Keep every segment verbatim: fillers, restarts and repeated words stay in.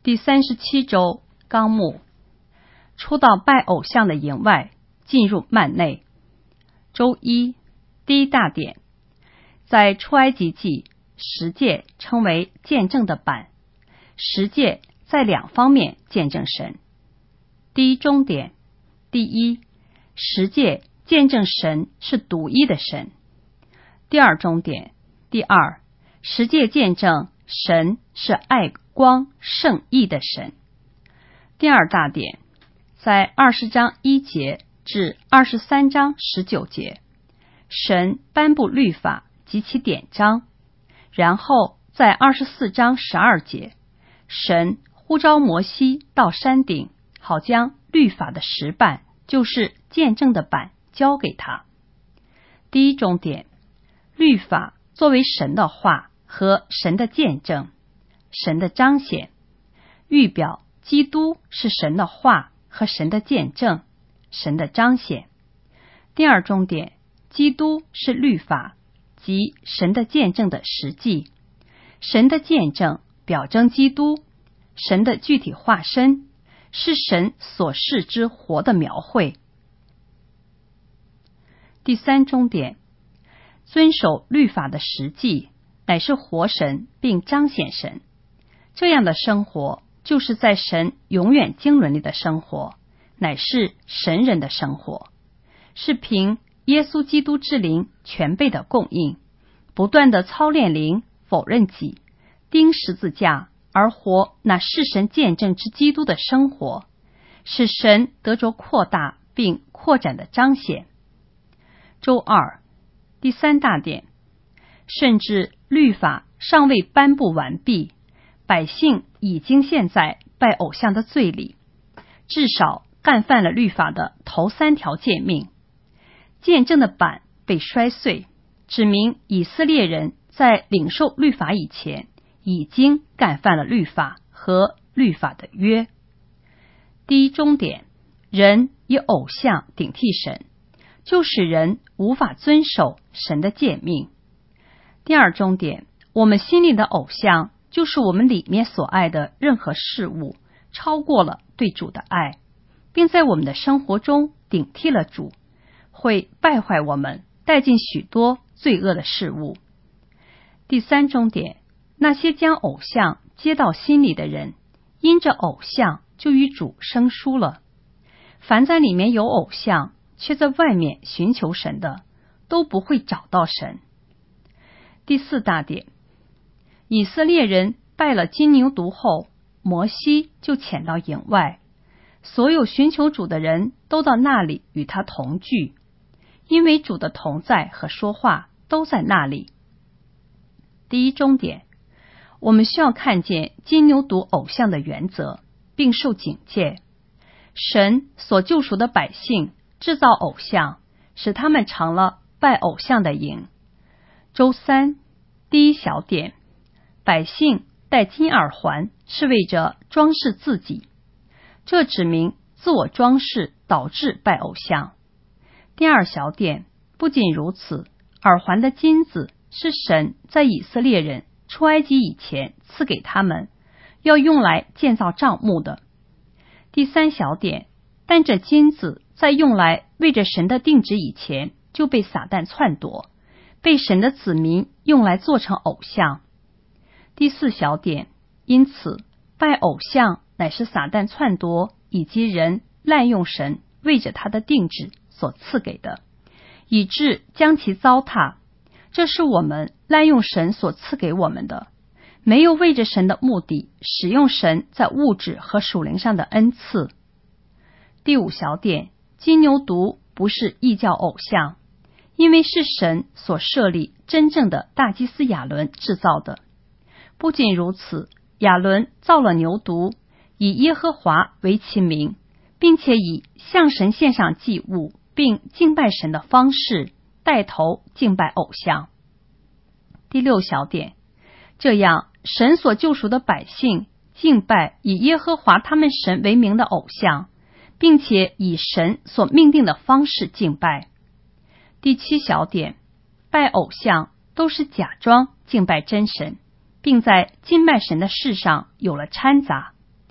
第三十七周纲目，出到拜偶像的营外，进入幔内。周一，第一大点，在出埃及记，十诫称为见证的板，十诫在两方面见证神。第一中点，第一，十诫见证神是独一的神。第二中点，第二，十诫见证神是爱光圣义的神。第二大点，在二十章一节至二十三章十九节，神颁布律法及其典章。然后在二十四章十二节，神呼召摩西到山顶，好将律法的石板，就是见证的板，交给他。第一中点，律法作为神的话和神的见证，神的彰显，预表基督是神的话和神的见证，神的彰显。第二中点，基督是律法及神的见证的实际，神的见证表征基督，神的具体化身，是神所示之活的描绘。第三中点，遵守律法的实际，乃是活神并彰显神。这样的生活就是在神永远经纶里的生活，乃是神人的生活，是凭耶稣基督之灵全备的供应，不断的操练灵，否认己，钉十字架而活那是神见证之基督的生活，使神得着扩大并扩展的彰显。周二，第三大点，甚至律法尚未颁布完毕，百姓已经陷在拜偶像的罪里，至少干犯了律法的头三条诫命。见证的板被摔碎，指明以色列人在领受律法以前，已经干犯了律法和律法的约。第一中点，人以偶像顶替神，就使人无法遵守神的诫命。第二中点，我们心里的偶像，就是我们里面所爱的任何事物，超过了对主的爱，并在我们的生活中顶替了主，会败坏我们，带进许多罪恶的事物。第三中点，那些将偶像接到心里的人，因着偶像就与主生疏了。凡在里面有偶像，却在外面寻求神的，都不会找到神。第四大点，以色列人拜了金牛犊后，摩西就潜到营外，所有寻求主的人都到那里与他同聚，因为主的同在和说话都在那里。第一中点，我们需要看见金牛犊偶像的原则，并受警戒。神所救赎的百姓制造偶像，使他们成了拜偶像的营。周三，第一小点，百姓戴金耳环是为着装饰自己，这指明自我装饰导致拜偶像。第二小点，不仅如此，耳环的金子是神在以色列人出埃及以前赐给他们，要用来建造帐幕的。第三小点，但这金子在用来为着神的定旨以前，就被撒旦篡夺，被神的子民用来做成偶像。第四小点，因此拜偶像乃是撒旦篡夺以及人滥用神为着他的定旨所赐给的，以致将其糟蹋。这是我们滥用神所赐给我们的，没有为着神的目的使用神在物质和属灵上的恩赐。第五小点，金牛犊不是异教偶像，因为是神所设立真正的大祭司亚伦制造的。不仅如此，亚伦造了牛犊，以耶和华为其名，并且以向神献上祭物并敬拜神的方式带头敬拜偶像。第六小点，这样神所救赎的百姓敬拜以耶和华他们神为名的偶像，并且以神所命定的方式敬拜。第七小点，拜偶像都是假装敬拜真神，并在敬拜神的事上有了掺杂。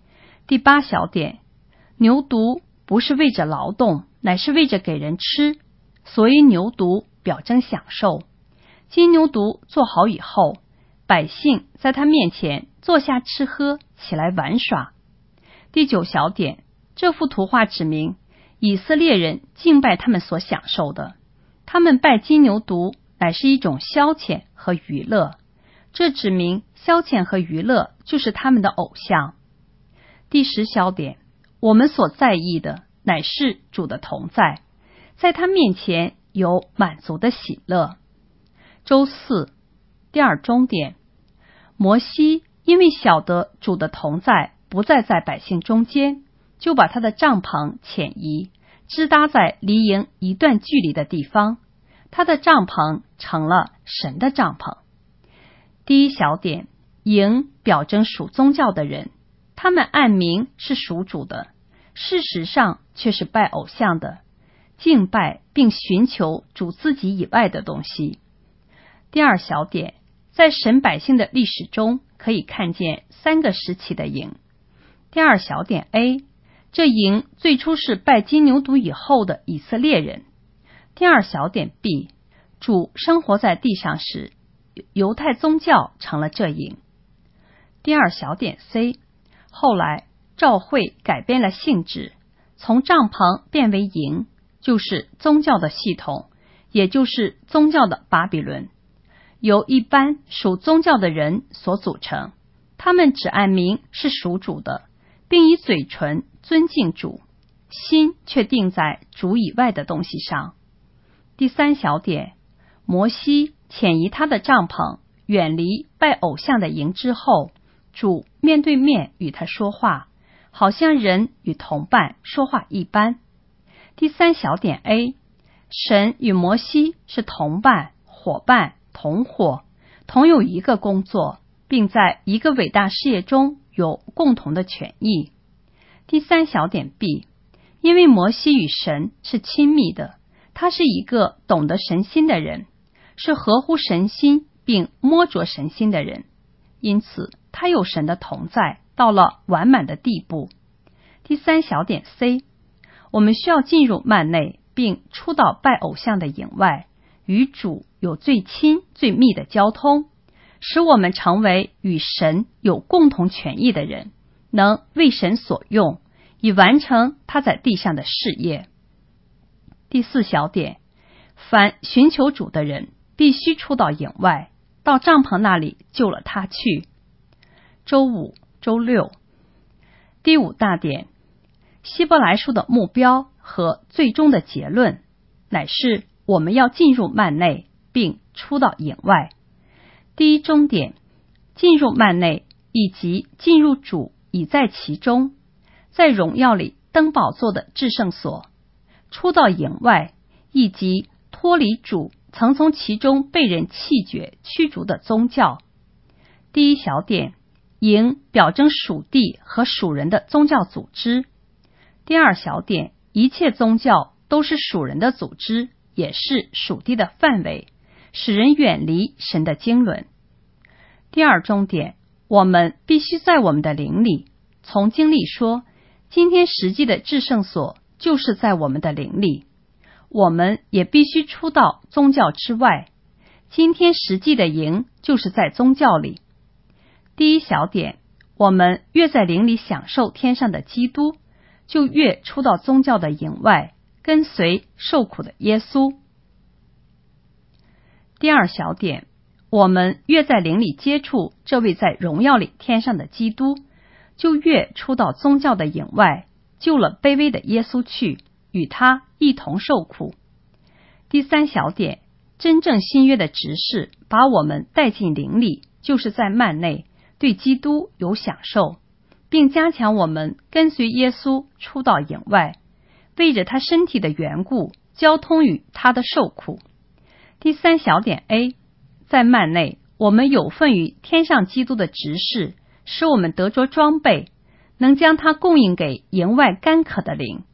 第八小点，牛犊不是为着劳动，乃是为着给人吃，所以牛犊表征享受。金牛犊做好以后，百姓在他面前坐下吃喝，起来玩耍。第九小点，这幅图画指明以色列人敬拜他们所享受的，他们拜金牛犊乃是一种消遣和娱乐，这指明消遣和娱乐就是他们的偶像。第十小点，我们所在意的乃是主的同在，在他面前有满足的喜乐。周四，第二中点，摩西因为晓得主的同在不再在百姓中间，就把他的帐篷遣移，支搭在离营一段距离的地方，他的帐篷成了神的帐篷。第一小点，营表征属宗教的人，他们按名是属主的，事实上却是拜偶像的，敬拜并寻求主自己以外的东西。第二小点，在神百姓的历史中可以看见三个时期的营。第二小点 A， 这营最初是拜金牛犊以后的以色列人。第二小点 B， 主生活在地上时，犹太宗教成了这营。第二小点 C， 后来教会改变了性质，从帐篷变为营，就是宗教的系统，也就是宗教的巴比伦，由一般属宗教的人所组成，他们只按名是属主的，并以嘴唇尊敬主，心却定在主以外的东西上。第三小点，摩西遣移他的帐篷远离拜偶像的营之后，主面对面与他说话，好像人与同伴说话一般。第三小点 A， 神与摩西是同伴、伙伴、同伙，同有一个工作，并在一个伟大事业中有共同的权益。第三小点 B， 因为摩西与神是亲密的，他是一个懂得神心的人，是合乎神心并摸着神心的人，因此他有神的同在，到了完满的地步。第三小点 C， 我们需要进入幔内，并出到拜偶像的营外，与主有最亲最密的交通，使我们成为与神有共同权益的人，能为神所用，以完成他在地上的事业。第四小点，凡寻求主的人必须出到营外，到帐篷那里救了他去。周五、周六。第五大点，希伯来书的目标和最终的结论乃是我们要进入幔内，并出到营外。第一中点，进入幔内以及进入主已在其中，在荣耀里登宝座的至圣所；出到营外以及脱离主曾从其中被人弃绝驱逐的宗教。第一小点，营表征属地和属人的宗教组织。第二小点，一切宗教都是属人的组织，也是属地的范围，使人远离神的经纶。第二中点，我们必须在我们的灵里，从经历说，今天实际的至圣所就是在我们的灵里。我们也必须出到宗教之外，今天实际的营就是在宗教里。第一小点，我们越在灵里享受天上的基督，就越出到宗教的营外，跟随受苦的耶稣。第二小点，我们越在灵里接触这位在荣耀里天上的基督，就越出到宗教的营外，救了卑微的耶稣去，与他一同受苦。第三小点，真正新约的执事把我们带进灵里，就是在幔内对基督有享受，并加强我们跟随耶稣出到营外，为着他身体的缘故交通与他的受苦。第三小点 A， 在幔内我们有份于天上基督的执事，使我们得着装备，能将它供应给营外干渴的灵。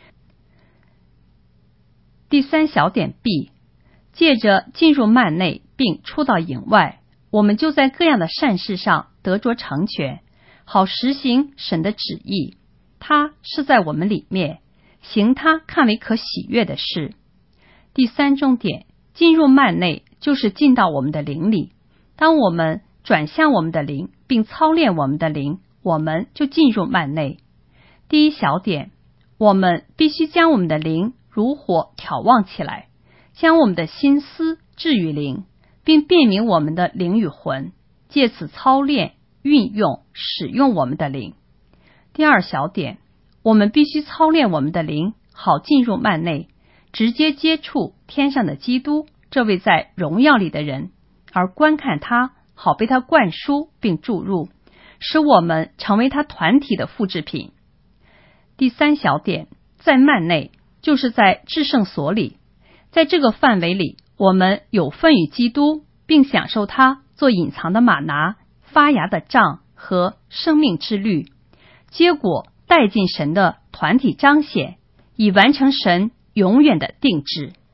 第三小点 B， 借着进入幔内并出到营外，我们就在各样的善事上得着成全， 好实行神的旨意。他是在我们里面，行他看为可喜悦的事。第三重点，进入幔内就是进到我们的灵里。当我们转向我们的灵，并操练我们的灵，我们就进入幔内。第一小点，我们必须将我们的灵如火挑旺起来，将我们的心思置于灵，并辨明我们的灵与魂，借此操练、运用、使用我们的灵。第二小点，我们必须操练我们的灵，好进入幔内，直接接触天上的基督，这位在荣耀里的人，而观看他，好被他灌输并注入，使我们成为他团体的复制品。第三小点，在幔内就是在至圣所里，在这个范围里，我们有份与基督，并享受他做隐藏的玛拿、发芽的杖和生命之律，结果带进神的团体彰显，以完成神永远的定制。